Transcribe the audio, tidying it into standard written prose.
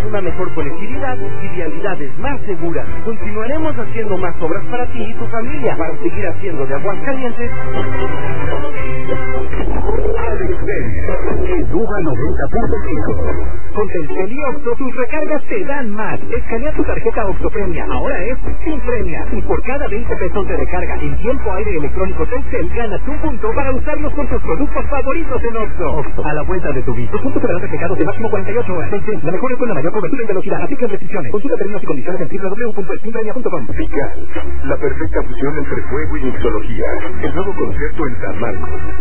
una mejor conectividad y vialidades más seguras. Continuaremos haciendo más obras para ti y tu familia, para seguir haciendo de Aguascalientes Alex Pérez, Suba 90.5. Con Telcel y Oxxo, tus recargas te dan más. Escanea tu tarjeta Oxxo Premia, ahora es sin premia. Y por cada 20 pesos de recarga en tiempo aire electrónico Telcel, ganas un punto para usarlos con tus productos favoritos en Oxxo. A la vuelta de tu vida. Los puntos serán reflejados de máximo 48 horas. Telcel, la mejor es con la mayor cobertura y velocidad. Aplican restricciones. Consulta términos y condiciones en www.elsinpremia.com. Vical, la perfecta fusión entre juego y mixología. El nuevo concepto en San Marcos.